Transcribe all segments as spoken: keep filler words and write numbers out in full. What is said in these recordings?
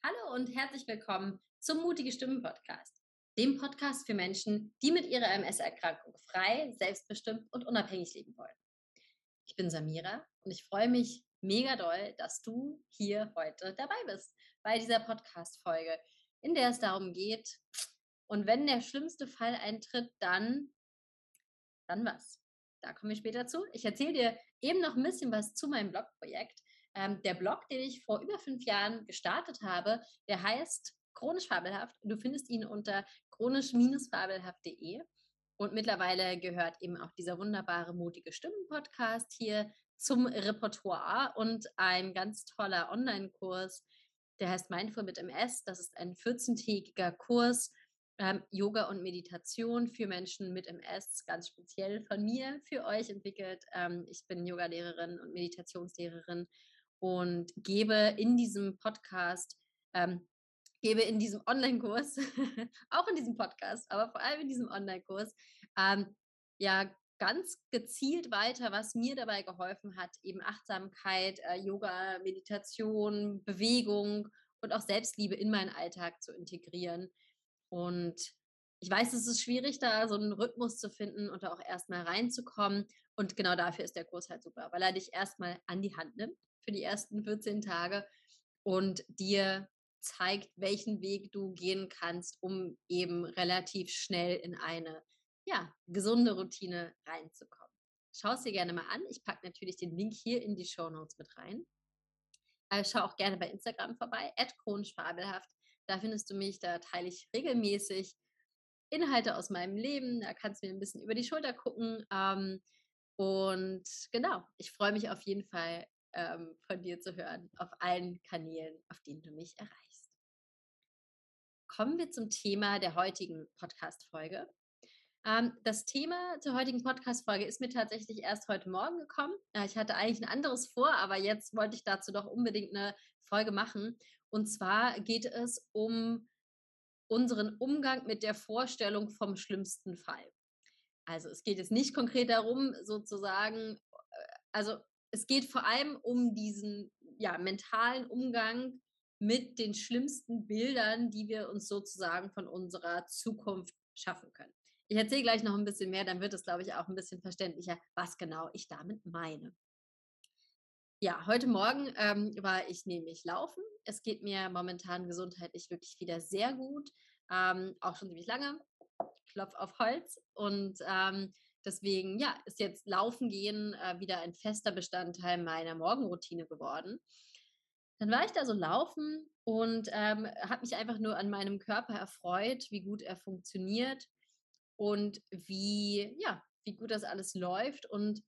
Hallo und herzlich willkommen zum Mutige Stimmen Podcast, dem Podcast für Menschen, die mit ihrer M S-Erkrankung frei, selbstbestimmt und unabhängig leben wollen. Ich bin Samira und ich freue mich mega doll, dass du hier heute dabei bist bei dieser Podcast-Folge, in der es darum geht, und wenn der schlimmste Fall eintritt, dann, dann was? Da kommen wir später zu. Ich erzähle dir eben noch ein bisschen was zu meinem Blogprojekt. Ähm, der Blog, den ich vor über fünf Jahren gestartet habe, der heißt Chronisch Fabelhaft. Du findest ihn unter chronisch-fabelhaft punkt de. Und mittlerweile gehört eben auch dieser wunderbare Mutige Stimmen-Podcast hier zum Repertoire und ein ganz toller Online-Kurs, der heißt Mindful mit M S. Das ist ein vierzehntägiger Kurs, ähm, Yoga und Meditation für Menschen mit M S, ganz speziell von mir für euch entwickelt. Ähm, ich bin Yogalehrerin und Meditationslehrerin und gebe in diesem Podcast, ähm, gebe in diesem Online-Kurs, auch in diesem Podcast, aber vor allem in diesem Online-Kurs, ähm, ja, ganz gezielt weiter, was mir dabei geholfen hat, eben Achtsamkeit, äh, Yoga, Meditation, Bewegung und auch Selbstliebe in meinen Alltag zu integrieren. Und ich weiß, es ist schwierig, da so einen Rhythmus zu finden und da auch erst mal reinzukommen. Und genau dafür ist der Kurs halt super, weil er dich erst mal an die Hand nimmt für die ersten vierzehn Tage und dir zeigt, welchen Weg du gehen kannst, um eben relativ schnell in eine, ja, gesunde Routine reinzukommen. Schau es dir gerne mal an. Ich packe natürlich den Link hier in die Shownotes mit rein. Äh, schau auch gerne bei Instagram vorbei, at chronischfabelhaft. Da findest du mich, da teile ich regelmäßig Inhalte aus meinem Leben. Da kannst du mir ein bisschen über die Schulter gucken. Ähm, und genau, ich freue mich auf jeden Fall, ähm, von dir zu hören, auf allen Kanälen, auf denen du mich erreichst. Kommen wir zum Thema der heutigen Podcast-Folge. Ähm, das Thema zur heutigen Podcast-Folge ist mir tatsächlich erst heute Morgen gekommen. Ja, ich hatte eigentlich ein anderes vor, aber jetzt wollte ich dazu doch unbedingt eine Folge machen. Und zwar geht es um unseren Umgang mit der Vorstellung vom schlimmsten Fall. Also, es geht jetzt nicht konkret darum, sozusagen, also, es geht vor allem um diesen, ja, mentalen Umgang mit den schlimmsten Bildern, die wir uns sozusagen von unserer Zukunft schaffen können. Ich erzähle gleich noch ein bisschen mehr, dann wird es, glaube ich, auch ein bisschen verständlicher, was genau ich damit meine. Ja, heute Morgen, ähm, war ich nämlich laufen. Es geht mir momentan gesundheitlich wirklich wieder sehr gut, ähm, auch schon ziemlich lange. Klopf auf Holz. Und ähm, deswegen, ja, ist jetzt Laufen gehen äh, wieder ein fester Bestandteil meiner Morgenroutine geworden. Dann war ich da so laufen und ähm, habe mich einfach nur an meinem Körper erfreut, wie gut er funktioniert und wie, ja, wie gut das alles läuft und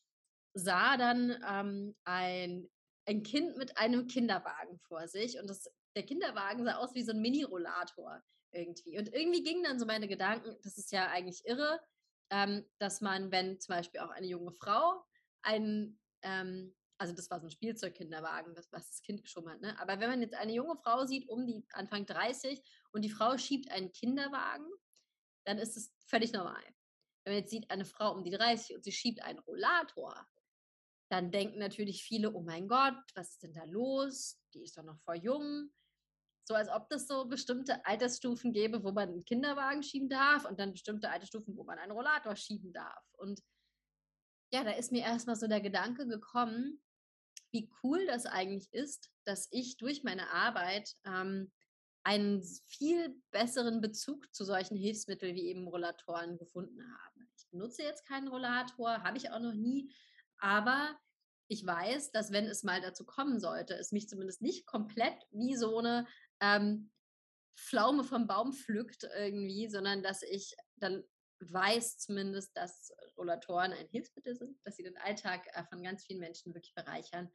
sah dann ähm, ein, ein Kind mit einem Kinderwagen vor sich und das, der Kinderwagen sah aus wie so ein Mini-Rollator irgendwie. Und irgendwie gingen dann so meine Gedanken, das ist ja eigentlich irre, ähm, dass man, wenn zum Beispiel auch eine junge Frau einen, ähm, also das war so ein Spielzeugkinderwagen, das, was das Kind geschoben hat, ne? Aber wenn man jetzt eine junge Frau sieht, um die Anfang dreißig und die Frau schiebt einen Kinderwagen, dann ist es völlig normal. Wenn man jetzt sieht, eine Frau um die dreißig und sie schiebt einen Rollator, dann denken natürlich viele: „Oh mein Gott, was ist denn da los? Die ist doch noch voll jung.“ So als ob das so bestimmte Altersstufen gäbe, wo man 'n Kinderwagen schieben darf und dann bestimmte Altersstufen, wo man einen Rollator schieben darf. Und ja, da ist mir erst mal so der Gedanke gekommen, wie cool das eigentlich ist, dass ich durch meine Arbeit, ähm, einen viel besseren Bezug zu solchen Hilfsmitteln wie eben Rollatoren gefunden habe. Ich benutze jetzt keinen Rollator, habe ich auch noch nie, aber ich weiß, dass, wenn es mal dazu kommen sollte, es mich zumindest nicht komplett wie so eine ähm, Pflaume vom Baum pflückt irgendwie, sondern dass ich dann weiß zumindest, dass Rollatoren ein Hilfsmittel sind, dass sie den Alltag, äh, von ganz vielen Menschen wirklich bereichern.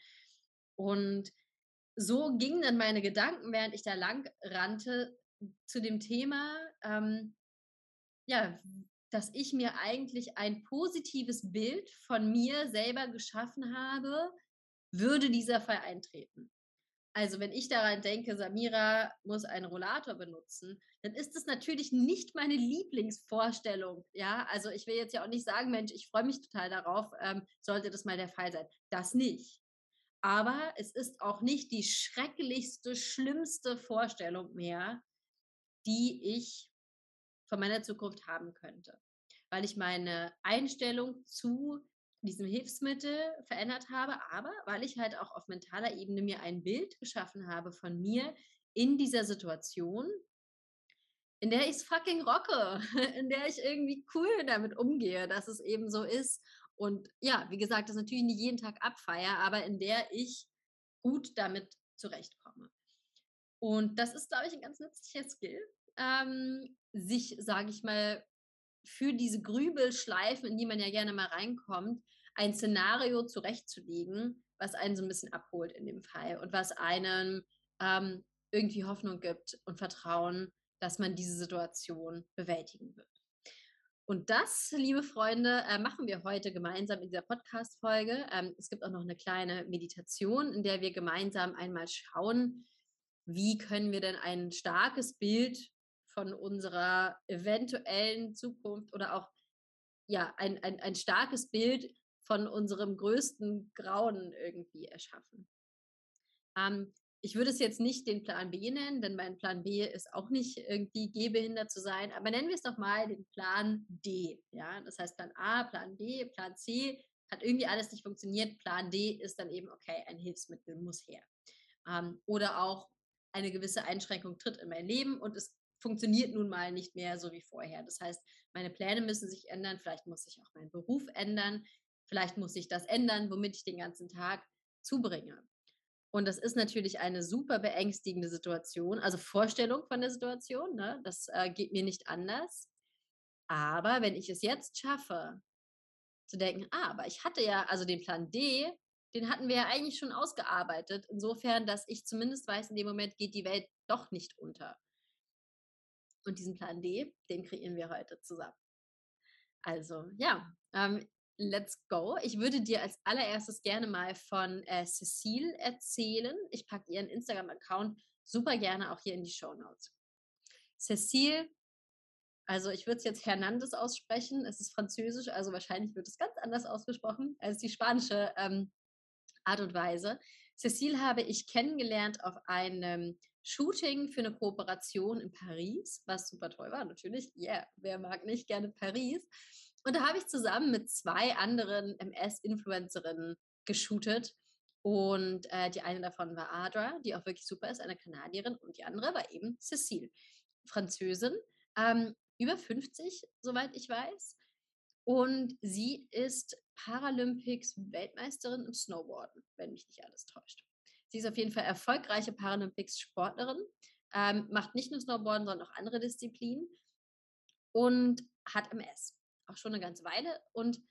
Und so gingen dann meine Gedanken, während ich da lang rannte, zu dem Thema, ähm, ja, dass ich mir eigentlich ein positives Bild von mir selber geschaffen habe, würde dieser Fall eintreten. Also, wenn ich daran denke, Samira muss einen Rollator benutzen, dann ist es natürlich nicht meine Lieblingsvorstellung, ja? Also, ich will jetzt ja auch nicht sagen: „Mensch, ich freue mich total darauf, ähm, sollte das mal der Fall sein.“ Das nicht. Aber es ist auch nicht die schrecklichste, schlimmste Vorstellung mehr, die ich von meiner Zukunft haben könnte, weil ich meine Einstellung zu diesem Hilfsmittel verändert habe, aber weil ich halt auch auf mentaler Ebene mir ein Bild geschaffen habe von mir in dieser Situation, in der ich's fucking rocke, in der ich irgendwie cool damit umgehe, dass es eben so ist. Und ja, wie gesagt, das natürlich nicht jeden Tag abfeiere, aber in der ich gut damit zurechtkomme. Und das ist, glaube ich, ein ganz nützlicher Skill, ähm, sich, sage ich mal, für diese Grübelschleifen, in die man ja gerne mal reinkommt, ein Szenario zurechtzulegen, was einen so ein bisschen abholt in dem Fall und was einem, ähm, irgendwie Hoffnung gibt und Vertrauen, dass man diese Situation bewältigen wird. Und das, liebe Freunde, äh, machen wir heute gemeinsam in dieser Podcast-Folge. Ähm, es gibt auch noch eine kleine Meditation, in der wir gemeinsam einmal schauen, wie können wir denn ein starkes Bild von unserer eventuellen Zukunft oder auch ja, ein, ein, ein starkes Bild von unserem größten Grauen irgendwie erschaffen. Ähm, ich würde es jetzt nicht den Plan B nennen, denn mein Plan B ist auch nicht irgendwie gehbehindert zu sein, aber nennen wir es doch mal den Plan D. Ja, das heißt Plan A, Plan B, Plan C hat irgendwie alles nicht funktioniert. Plan D ist dann eben, okay, ein Hilfsmittel muss her. Ähm, oder auch eine gewisse Einschränkung tritt in mein Leben und es funktioniert nun mal nicht mehr so wie vorher. Das heißt, meine Pläne müssen sich ändern, vielleicht muss sich auch mein Beruf ändern, vielleicht muss sich das ändern, womit ich den ganzen Tag zubringe. Und das ist natürlich eine super beängstigende Situation, also Vorstellung von der Situation, ne? Das, äh, geht mir nicht anders. Aber wenn ich es jetzt schaffe, zu denken: „Ah, aber ich hatte ja also den Plan D, den hatten wir ja eigentlich schon ausgearbeitet, insofern, dass ich zumindest weiß, in dem Moment geht die Welt doch nicht unter.“ Und diesen Plan D, den kreieren wir heute zusammen. Also, ja, ähm, let's go. Ich würde dir als allererstes gerne mal von, äh, Cecile erzählen. Ich packe ihren Instagram-Account super gerne auch hier in die Show Notes. Cecile, also ich würde es jetzt Hernandez aussprechen. Es ist Französisch, also wahrscheinlich wird es ganz anders ausgesprochen als die spanische, ähm, Art und Weise. Cecile habe ich kennengelernt auf einem Shooting für eine Kooperation in Paris, was super toll war natürlich. Yeah, wer mag nicht gerne Paris? Und da habe ich zusammen mit zwei anderen M S-Influencerinnen geshootet und, äh, die eine davon war Adra, die auch wirklich super ist, eine Kanadierin und die andere war eben Cecile, Französin, ähm, über fünfzig, soweit ich weiß. Und sie ist Paralympics-Weltmeisterin im Snowboarden, wenn mich nicht alles täuscht. Sie ist auf jeden Fall erfolgreiche Paralympics-Sportlerin, ähm, macht nicht nur Snowboarden, sondern auch andere Disziplinen und hat M S. Auch schon eine ganze Weile. Und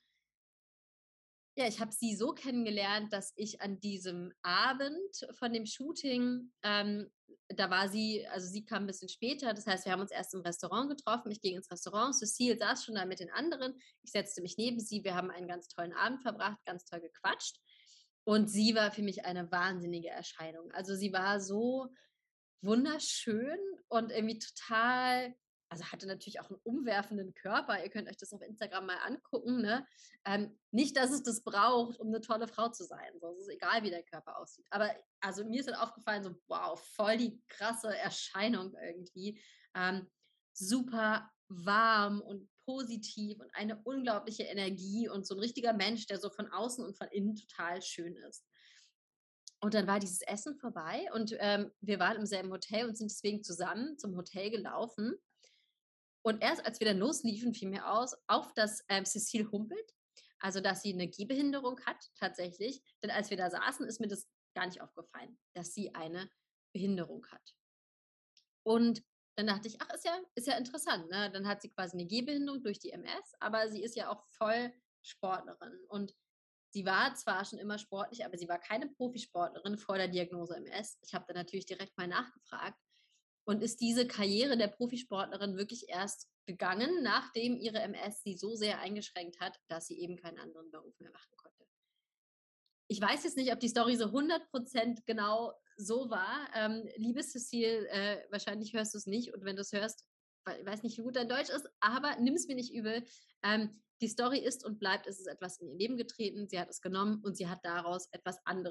ja, ich habe sie so kennengelernt, dass ich an diesem Abend von dem Shooting, ähm, da war sie, also sie kam ein bisschen später, das heißt, wir haben uns erst im Restaurant getroffen. Ich ging ins Restaurant, Cecile saß schon da mit den anderen. Ich setzte mich neben sie, wir haben einen ganz tollen Abend verbracht, ganz toll gequatscht. Und sie war für mich eine wahnsinnige Erscheinung. Also sie war so wunderschön und irgendwie total, also hatte natürlich auch einen umwerfenden Körper. Ihr könnt euch das auf Instagram mal angucken, ne? Ähm, nicht, dass es das braucht, um eine tolle Frau zu sein. So, es ist egal, wie der Körper aussieht. Aber also mir ist dann aufgefallen, so, wow, voll die krasse Erscheinung irgendwie. Ähm, super warm und positiv und eine unglaubliche Energie und so ein richtiger Mensch, der so von außen und von innen total schön ist. Und dann war dieses Essen vorbei und, ähm, wir waren im selben Hotel und sind deswegen zusammen zum Hotel gelaufen. Und erst als wir dann losliefen, fiel mir aus auf, dass, ähm, Cecile humpelt, also, dass sie eine Gehbehinderung hat tatsächlich. Denn als wir da saßen, ist mir das gar nicht aufgefallen, dass sie eine Behinderung hat. Und dann dachte ich: „Ach, ist ja ist ja interessant, ne?“ Dann hat sie quasi eine Gehbehinderung durch die M S, aber sie ist ja auch voll Sportlerin. Und sie war zwar schon immer sportlich, aber sie war keine Profisportlerin vor der Diagnose M S. Ich habe dann natürlich direkt mal nachgefragt und ist diese Karriere der Profisportlerin wirklich erst gegangen, nachdem ihre M S sie so sehr eingeschränkt hat, dass sie eben keinen anderen Beruf mehr machen konnte. Ich weiß jetzt nicht, ob die Story so hundert Prozent genau so war. Ähm, liebe Cecile, äh, wahrscheinlich hörst du es nicht und wenn du es hörst, wei weiß nicht, wie gut dein Deutsch ist, aber nimm es mir nicht übel. Ähm, die Story ist und bleibt, es ist etwas in ihr Leben getreten, sie hat es genommen und sie hat daraus etwas anderes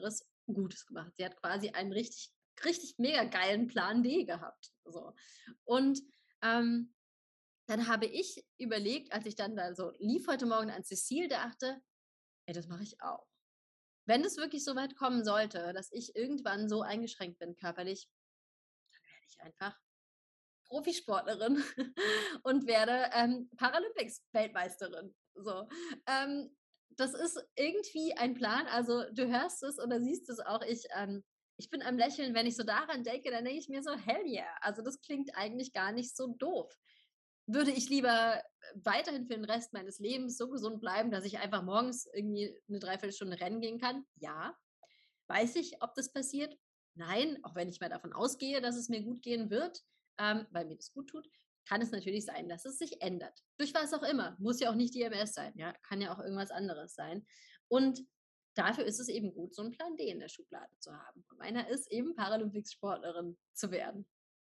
Gutes gemacht. Sie hat quasi einen richtig richtig mega geilen Plan D gehabt, so. Und, ähm, dann habe ich überlegt, als ich dann da so lief heute Morgen an Cécile dachte: „Ey, das mache ich auch.“ Wenn es wirklich so weit kommen sollte, dass ich irgendwann so eingeschränkt bin körperlich, werde ich einfach Profisportlerin und werde, ähm, Paralympics-Weltmeisterin, so. Ähm, das ist irgendwie ein Plan, also, du hörst es oder siehst es auch, ich, ähm ich bin am Lächeln, wenn ich so daran denke, dann denke ich mir so: „Hell yeah!“ Also, das klingt eigentlich gar nicht so doof. Würde ich lieber weiterhin für den Rest meines Lebens so gesund bleiben, dass ich einfach morgens irgendwie 'ne Dreiviertelstunde rennen gehen kann? Ja. Weiß ich, ob das passiert? Nein, auch wenn ich mal davon ausgehe, dass es mir gut gehen wird, ähm, weil mir das gut tut, kann es natürlich sein, dass es sich ändert. Durch was auch immer. Muss ja auch nicht die M S sein, ja? Kann ja auch irgendwas anderes sein. Und dafür ist es eben gut, so 'n Plan D in der Schublade zu haben. Und meiner ist eben Paralympics-Sportlerin zu werden.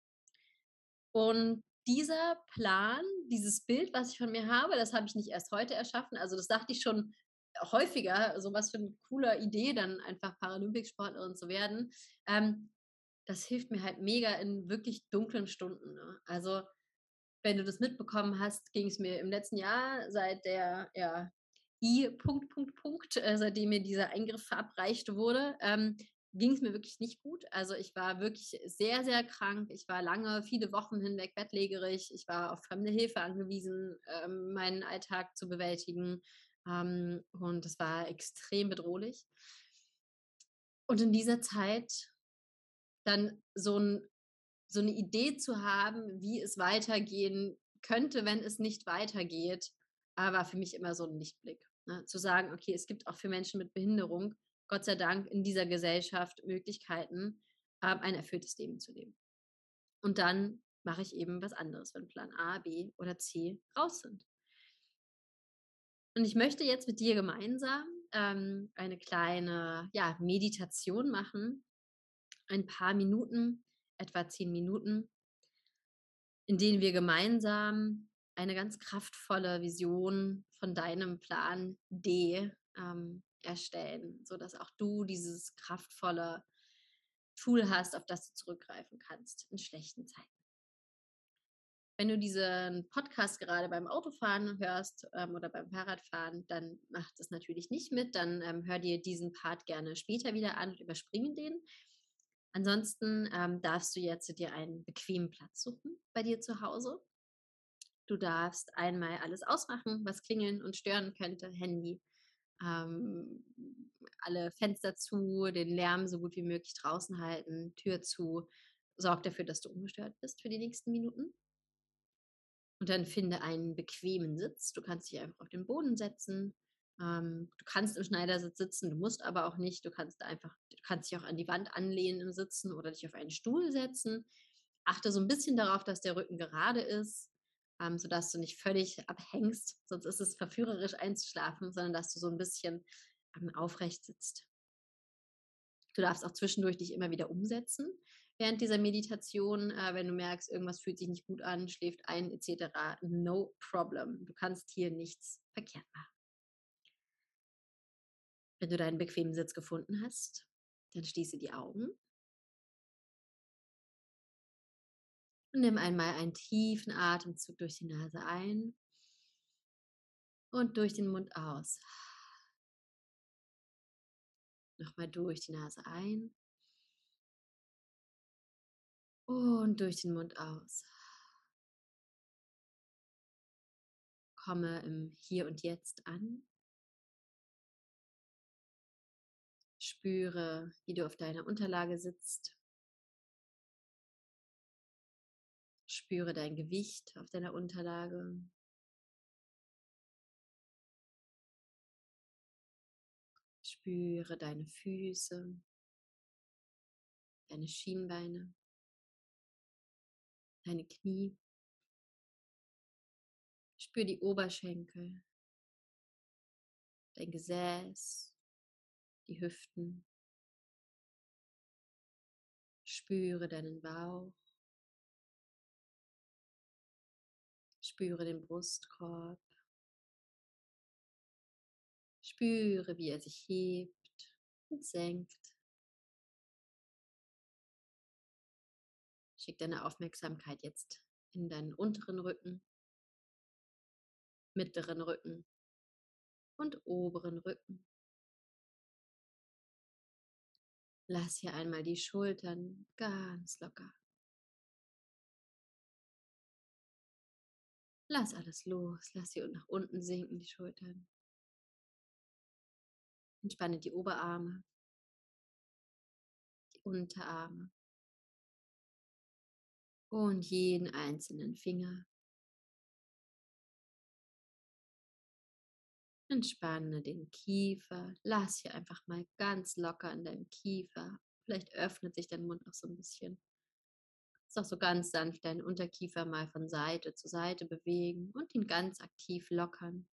Und dieser Plan, dieses Bild, was ich von mir habe, das habe ich nicht erst heute erschaffen. Also, das dachte ich schon häufiger, so was für 'n cooler Idee, dann einfach Paralympics-Sportlerin zu werden. Ähm, das hilft mir halt mega in wirklich dunklen Stunden, ne? Also, wenn du das mitbekommen hast, ging's mir im letzten Jahr seit der, ja, I Punkt, Punkt, Punkt, äh, seitdem mir dieser Eingriff verabreicht wurde, ähm, ging's mir wirklich nicht gut. Also, ich war wirklich sehr, sehr krank. Ich war lange, viele Wochen hinweg bettlägerig. Ich war auf fremde Hilfe angewiesen, ähm, meinen Alltag zu bewältigen, ähm, und das war extrem bedrohlich. Und in dieser Zeit dann so 'n so 'ne Idee zu haben, wie es weitergehen könnte, wenn es nicht weitergeht, äh, war für mich immer so 'n Lichtblick, ne? Zu sagen: „Okay, es gibt auch für Menschen mit Behinderung, Gott sei Dank in dieser Gesellschaft Möglichkeiten, ähm, ein erfülltes Leben zu leben.“ Und dann mache ich eben was anderes, wenn Plan A, B oder C raus sind. Und ich möchte jetzt mit dir gemeinsam, ähm, eine kleine, ja, Meditation machen. Ein paar Minuten, etwa zehn Minuten in denen wir gemeinsam eine ganz kraftvolle Vision von deinem Plan D, ähm, erstellen, sodass auch du dieses kraftvolle Tool hast, auf das du zurückgreifen kannst in schlechten Zeiten. Wenn du diesen Podcast gerade beim Autofahren hörst, ähm, oder beim Fahrradfahren, dann mach das natürlich nicht mit. Dann, ähm, hör dir diesen Part gerne später wieder an und überspringe den. Ansonsten, ähm, darfst du jetzt dir einen bequemen Platz suchen bei dir zu Hause. Du darfst einmal alles ausmachen, was klingeln und stören könnte, Handy, ähm, alle Fenster zu, den Lärm so gut wie möglich draußen halten, Tür zu. Sorg dafür, dass du ungestört bist für die nächsten Minuten. Und dann finde einen bequemen Sitz. Du kannst dich einfach auf den Boden setzen. Ähm, du kannst im Schneidersitz sitzen, du musst aber auch nicht. Du kannst einfach du kannst dich auch an die Wand anlehnen im Sitzen oder dich auf einen Stuhl setzen. Achte so 'n bisschen darauf, dass der Rücken gerade ist, ähm, sodass du nicht völlig abhängst, sonst ist es verführerisch einzuschlafen, sondern dass du so 'n bisschen, ähm, aufrecht sitzt. Du darfst auch zwischendurch dich immer wieder umsetzen während dieser Meditation, äh, wenn du merkst, irgendwas fühlt sich nicht gut an, schläft ein et cetera, no problem. Du kannst hier nichts verkehrt machen. Wenn du deinen bequemen Sitz gefunden hast, dann schließe die Augen. Und nimm einmal einen tiefen Atemzug durch die Nase ein und durch den Mund aus. Noch mal durch die Nase ein und durch den Mund aus. Komme im Hier und Jetzt an. Spüre, wie du auf deiner Unterlage sitzt. Spüre dein Gewicht auf deiner Unterlage. Spüre deine Füße. Deine Schienbeine. Deine Knie. Spür die Oberschenkel. Dein Gesäß, die Hüften. Spüre deinen Bauch. Spüre den Brustkorb. Spüre, wie er sich hebt und senkt. Schick deine Aufmerksamkeit jetzt in deinen unteren Rücken, mittleren Rücken und oberen Rücken. Lass hier einmal die Schultern ganz locker. Lass alles los, lass sie nach unten sinken, die Schultern. Entspanne die Oberarme, die Unterarme und jeden einzelnen Finger. Entspanne den Kiefer, lass hier einfach mal ganz locker in deinem Kiefer. Vielleicht öffnet sich dein Mund auch so ein bisschen. Ist auch so ganz sanft deinen Unterkiefer mal von Seite zu Seite bewegen und ihn ganz aktiv lockern.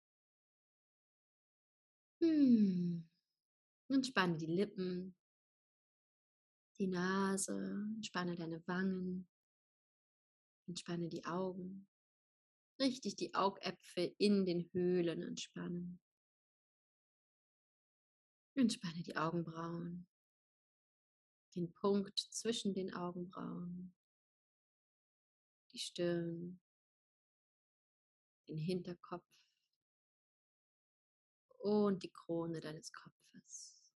Hm. Entspanne die Lippen, die Nase, entspanne deine Wangen, entspanne die Augen. Richtig die Augäpfel in den Höhlen entspannen. Entspanne die Augenbrauen, den Punkt zwischen den Augenbrauen, die Stirn, den Hinterkopf und die Krone deines Kopfes.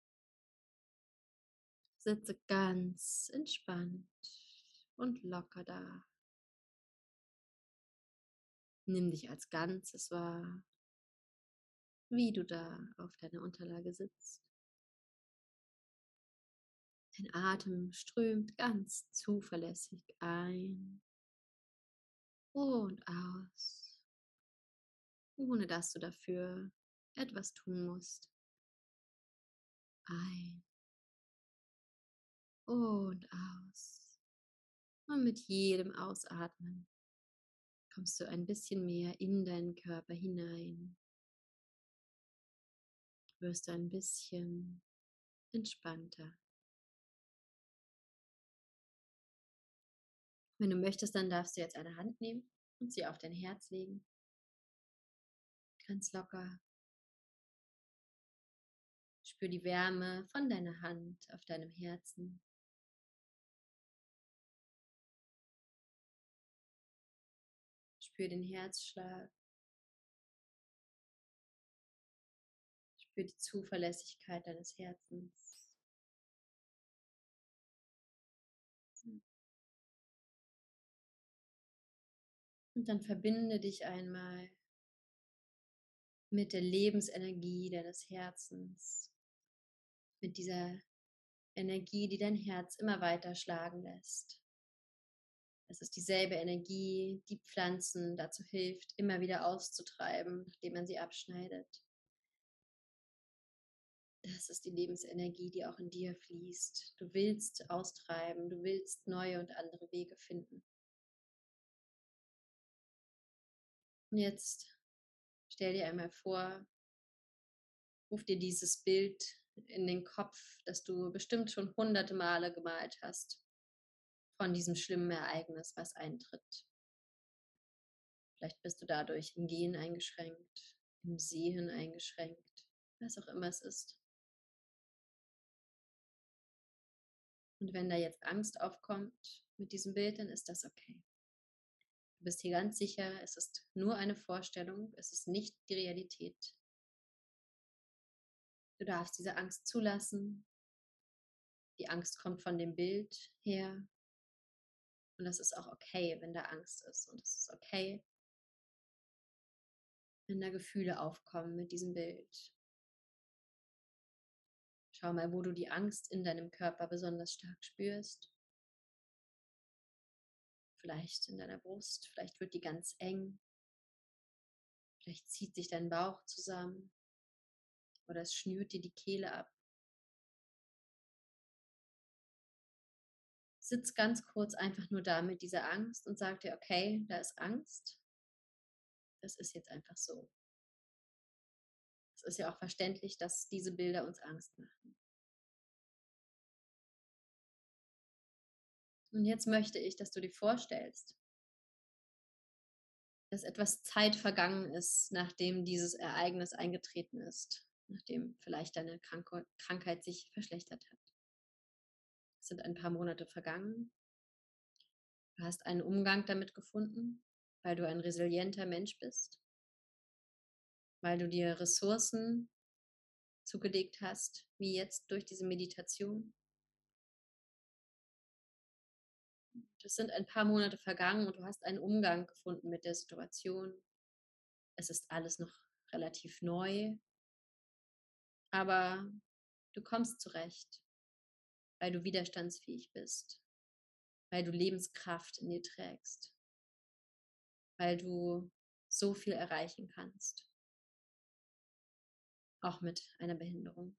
Sitze ganz entspannt und locker da. Nimm dich als Ganzes wahr, wie du da auf deiner Unterlage sitzt. Dein Atem strömt ganz zuverlässig ein und aus, ohne dass du dafür etwas tun musst. Ein und aus. Und mit jedem Ausatmen kommst du ein bisschen mehr in deinen Körper hinein. Wirst du ein bisschen entspannter. Wenn du möchtest, dann darfst du jetzt eine Hand nehmen und sie auf dein Herz legen. Ganz locker. Spür die Wärme von deiner Hand auf deinem Herzen. Spür den Herzschlag. Spür die Zuverlässigkeit deines Herzens. Und dann verbinde dich einmal mit der Lebensenergie deines Herzens, mit dieser Energie, die dein Herz immer weiter schlagen lässt. Es ist dieselbe Energie, die Pflanzen dazu hilft, immer wieder auszutreiben, nachdem man sie abschneidet. Das ist die Lebensenergie, die auch in dir fließt. Du willst austreiben, du willst neue und andere Wege finden. Und jetzt stell dir einmal vor, ruf dir dieses Bild in den Kopf, das du bestimmt schon hunderte Male gemalt hast, von diesem schlimmen Ereignis, was eintritt. Vielleicht bist du dadurch im Gehen eingeschränkt, im Sehen eingeschränkt, was auch immer es ist. Und wenn da jetzt Angst aufkommt mit diesem Bild, dann ist das okay. Du bist hier ganz sicher, es ist nur eine Vorstellung, es ist nicht die Realität. Du darfst diese Angst zulassen. Die Angst kommt von dem Bild her. Und das ist auch okay, wenn da Angst ist. Und es ist okay, wenn da Gefühle aufkommen mit diesem Bild. Schau mal, wo du die Angst in deinem Körper besonders stark spürst. Vielleicht in deiner Brust, vielleicht wird die ganz eng. Vielleicht zieht sich dein Bauch zusammen. Oder es schnürt dir die Kehle ab. Sitz ganz kurz einfach nur da mit dieser Angst und sag dir, okay, da ist Angst. Das ist jetzt einfach so. Es ist ja auch verständlich, dass diese Bilder uns Angst machen. Und jetzt möchte ich, dass du dir vorstellst, dass etwas Zeit vergangen ist, nachdem dieses Ereignis eingetreten ist, nachdem vielleicht deine Krank- Krankheit sich verschlechtert hat. Es sind ein paar Monate vergangen Du hast einen Umgang damit gefunden, weil du ein resilienter Mensch bist, weil du dir Ressourcen zugelegt hast, wie jetzt durch diese Meditation. Es sind ein paar Monate vergangen und du hast einen Umgang gefunden mit der Situation. Es ist alles noch relativ neu, aber du kommst zurecht, weil du widerstandsfähig bist, weil du Lebenskraft in dir trägst, weil du so viel erreichen kannst, auch mit einer Behinderung.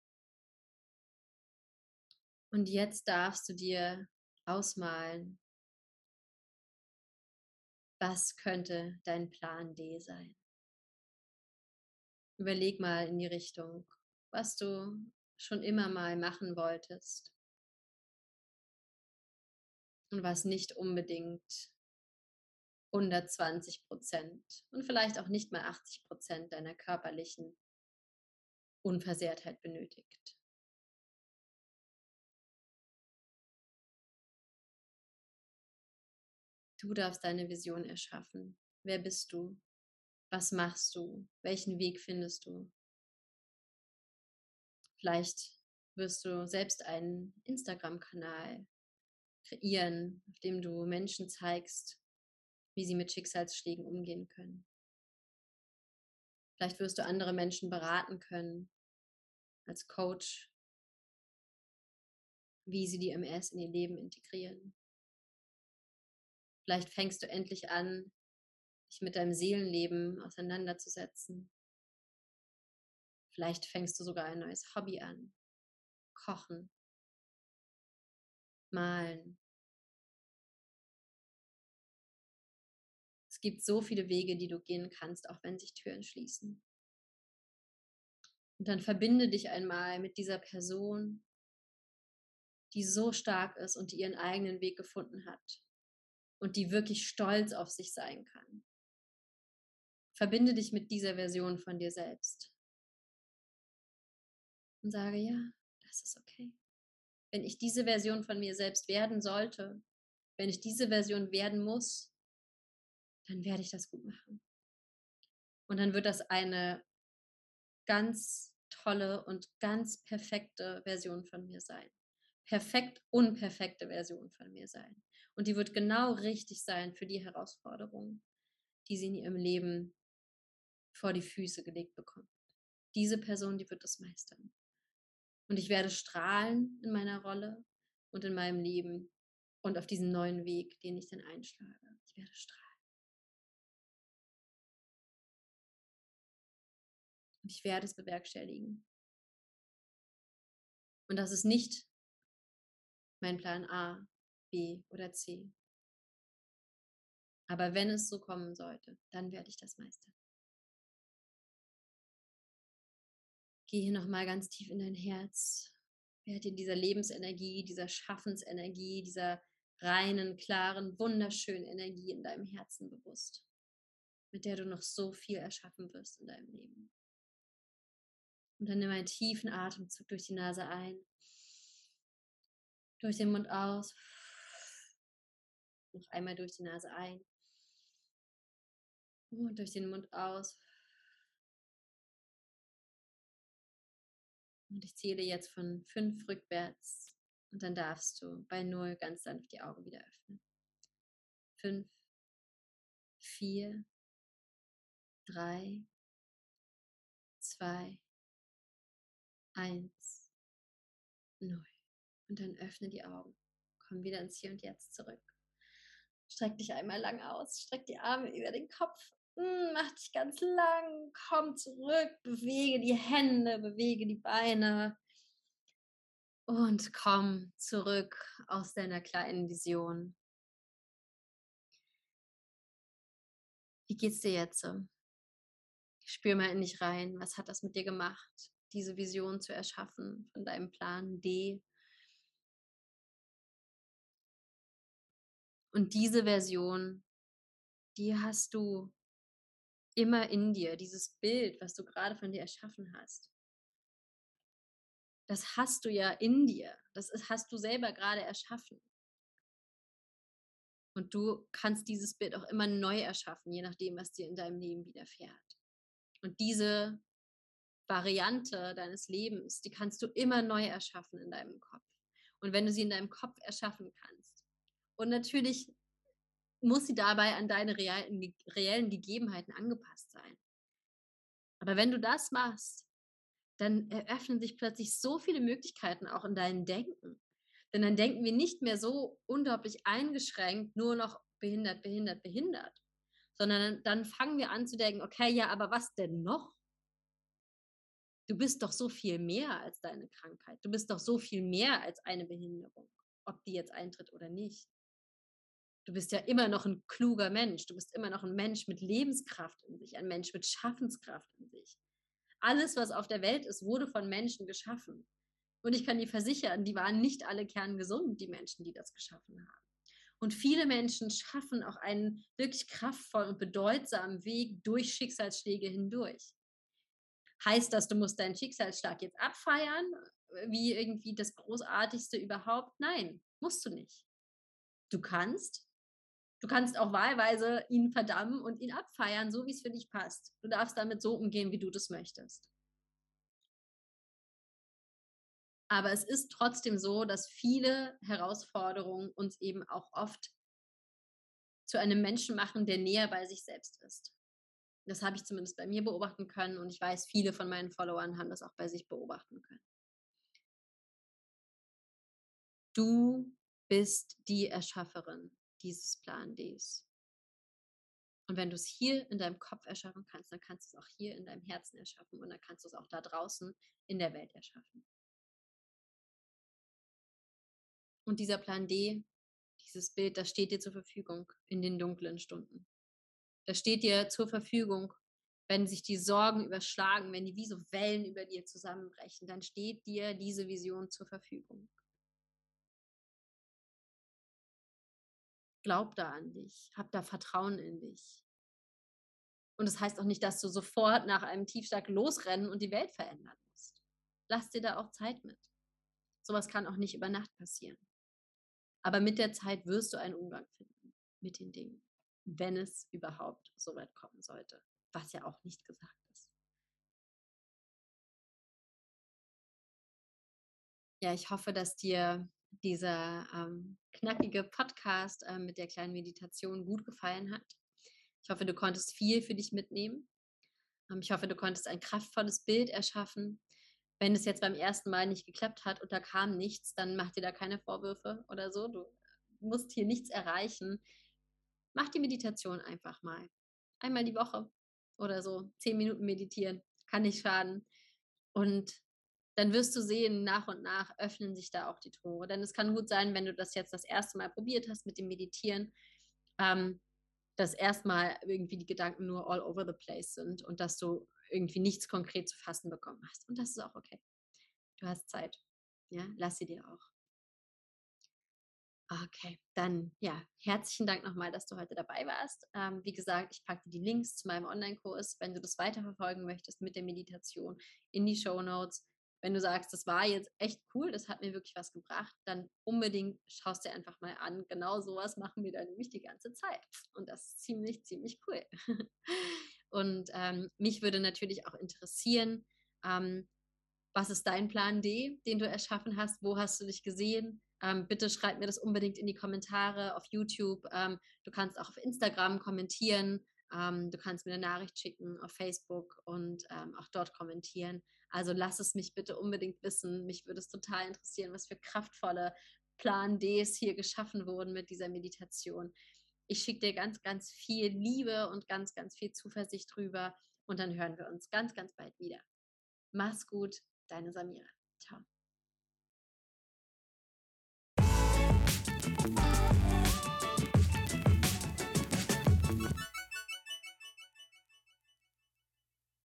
Und jetzt darfst du dir ausmalen, was könnte dein Plan D sein. Überleg mal in die Richtung, was du schon immer mal machen wolltest und was nicht unbedingt hundertzwanzig Prozent und vielleicht auch nicht mal achtzig Prozent deiner körperlichen Unversehrtheit benötigt. Du darfst deine Vision erschaffen. Wer bist du? Was machst du? Welchen Weg findest du? Vielleicht wirst du selbst einen Instagram-Kanal kreieren, auf dem du Menschen zeigst, wie sie mit Schicksalsschlägen umgehen können. Vielleicht wirst du andere Menschen beraten können als Coach, wie sie die M S in ihr Leben integrieren. Vielleicht fängst du endlich an, dich mit deinem Seelenleben auseinanderzusetzen. Vielleicht fängst du sogar ein neues Hobby an. Kochen, malen. Es gibt so viele Wege, die du gehen kannst, auch wenn sich Türen schließen. Und dann verbinde dich einmal mit dieser Person, die so stark ist und die ihren eigenen Weg gefunden hat und die wirklich stolz auf sich sein kann. Verbinde dich mit dieser Version von dir selbst und sage, ja, das ist okay. Wenn ich diese Version von mir selbst werden sollte, wenn ich diese Version werden muss, dann werde ich das gut machen. Und dann wird das eine ganz tolle und ganz perfekte Version von mir sein. Perfekt unperfekte Version von mir sein. Und die wird genau richtig sein für die Herausforderungen, die sie in ihrem Leben vor die Füße gelegt bekommt. Diese Person, die wird das meistern. Und ich werde strahlen in meiner Rolle und in meinem Leben und auf diesem neuen Weg, den ich dann einschlage. Ich werde strahlen. Und ich werde es bewerkstelligen. Und das ist nicht mein Plan A, B oder C. Aber wenn es so kommen sollte, dann werde ich das meistern. Geh hier nochmal ganz tief in dein Herz. Werde dir dieser Lebensenergie, dieser Schaffensenergie, dieser reinen, klaren, wunderschönen Energie in deinem Herzen bewusst, mit der du noch so viel erschaffen wirst in deinem Leben. Und dann nimm einen tiefen Atemzug durch die Nase ein, durch den Mund aus, noch einmal durch die Nase ein und durch den Mund aus. Und ich zähle jetzt von fünf rückwärts und dann darfst du bei null ganz sanft die Augen wieder öffnen. Fünf, vier, drei, zwei, eins, null. Und dann öffne die Augen. Komm wieder ins Hier und Jetzt zurück. Streck dich einmal lang aus. Streck die Arme über den Kopf. Mach dich ganz lang. Komm zurück. Bewege die Hände, bewege die Beine. Und komm zurück aus deiner kleinen Vision. Wie geht's dir jetzt? Spür mal in dich rein. Was hat das mit dir gemacht, diese Vision zu erschaffen von deinem Plan D? Und diese Version, die hast du immer in dir, dieses Bild, was du gerade von dir erschaffen hast. Das hast du ja in dir. Das ist, hast du selber gerade erschaffen. Und du kannst dieses Bild auch immer neu erschaffen, je nachdem, was dir in deinem Leben widerfährt. Und diese Variante deines Lebens, die kannst du immer neu erschaffen in deinem Kopf. Und wenn du sie in deinem Kopf erschaffen kannst. Und natürlich muss sie dabei an deine realen, reellen Gegebenheiten angepasst sein. Aber wenn du das machst, dann eröffnen sich plötzlich so viele Möglichkeiten auch in deinem Denken. Denn dann denken wir nicht mehr so unglaublich eingeschränkt, nur noch behindert, behindert, behindert, sondern dann fangen wir an zu denken, okay, ja, aber was denn noch? Du bist doch so viel mehr als deine Krankheit. Du bist doch so viel mehr als eine Behinderung, ob die jetzt eintritt oder nicht. Du bist ja immer noch ein kluger Mensch. Du bist immer noch ein Mensch mit Lebenskraft in sich, ein Mensch mit Schaffenskraft in sich. Alles, was auf der Welt ist, wurde von Menschen geschaffen. Und ich kann dir versichern, die waren nicht alle kerngesund, die Menschen, die das geschaffen haben. Und viele Menschen schaffen auch einen wirklich kraftvollen und bedeutsamen Weg durch Schicksalsschläge hindurch. Heißt das, du musst deinen Schicksalsschlag jetzt abfeiern, äh, wie irgendwie das Großartigste überhaupt? Nein, musst du nicht. Du kannst. Du kannst auch wahlweise ihn verdammen und ihn abfeiern, so wie es für dich passt. Du darfst damit so umgehen, wie du das möchtest. Aber es ist trotzdem so, dass viele Herausforderungen uns eben auch oft zu einem Menschen machen, der näher bei sich selbst ist. Das habe ich zumindest bei mir beobachten können und ich weiß, viele von meinen Followern haben das auch bei sich beobachten können. Du bist die Erschafferin dieses Plan Ds. Und wenn du es hier in deinem Kopf erschaffen kannst, dann kannst du es auch hier in deinem Herzen erschaffen und dann kannst du es auch da draußen in der Welt erschaffen. Und dieser Plan D, dieses Bild, das steht dir zur Verfügung in den dunklen Stunden. Das steht dir zur Verfügung, wenn sich die Sorgen überschlagen, wenn die wie so Wellen über dir zusammenbrechen, dann steht dir diese Vision zur Verfügung. Glaub da an dich, hab da Vertrauen in dich. Und das heißt auch nicht, dass du sofort nach einem Tiefschlag losrennen und die Welt verändern musst. Lass dir da auch Zeit mit. Sowas kann auch nicht über Nacht passieren. Aber mit der Zeit wirst du einen Umgang finden mit den Dingen, wenn es überhaupt so weit kommen sollte, was ja auch nicht gesagt ist. Ja, ich hoffe, dass dir dieser ähm, knackige Podcast ähm, mit der kleinen Meditation gut gefallen hat. Ich hoffe, du konntest viel für dich mitnehmen. Ähm, ich hoffe, du konntest ein kraftvolles Bild erschaffen. Wenn es jetzt beim ersten Mal nicht geklappt hat und da kam nichts, dann mach dir da keine Vorwürfe oder so. Du musst hier nichts erreichen. Mach die Meditation einfach mal. Einmal die Woche oder so. Zehn Minuten meditieren. Kann nicht schaden. Und dann wirst du sehen, nach und nach öffnen sich da auch die Tore. Denn es kann gut sein, wenn du das jetzt das erste Mal probiert hast mit dem Meditieren, ähm, dass erstmal irgendwie die Gedanken nur all over the place sind und dass du irgendwie nichts konkret zu fassen bekommen hast. Und das ist auch okay. Du hast Zeit. Ja, lass sie dir auch. Okay, dann ja, herzlichen Dank nochmal, dass du heute dabei warst. Ähm, wie gesagt, ich packe dir die Links zu meinem Online-Kurs, wenn du das weiterverfolgen möchtest mit der Meditation, in die Show Notes. Wenn du sagst, das war jetzt echt cool, das hat mir wirklich was gebracht, dann unbedingt schaust dir einfach mal an. Genau sowas machen wir dann nämlich die ganze Zeit. Und das ist ziemlich, ziemlich cool. Und ähm, mich würde natürlich auch interessieren, ähm, was ist dein Plan D, den du erschaffen hast? Wo hast du dich gesehen? Ähm, bitte schreib mir das unbedingt in die Kommentare auf YouTube. Ähm, du kannst auch auf Instagram kommentieren. Ähm, du kannst mir eine Nachricht schicken auf Facebook und ähm, auch dort kommentieren. Also lass es mich bitte unbedingt wissen. Mich würde es total interessieren, was für kraftvolle Plan Ds hier geschaffen wurden mit dieser Meditation. Ich schicke dir ganz, ganz viel Liebe und ganz, ganz viel Zuversicht drüber. Und dann hören wir uns ganz, ganz bald wieder. Mach's gut, deine Samira. Ciao.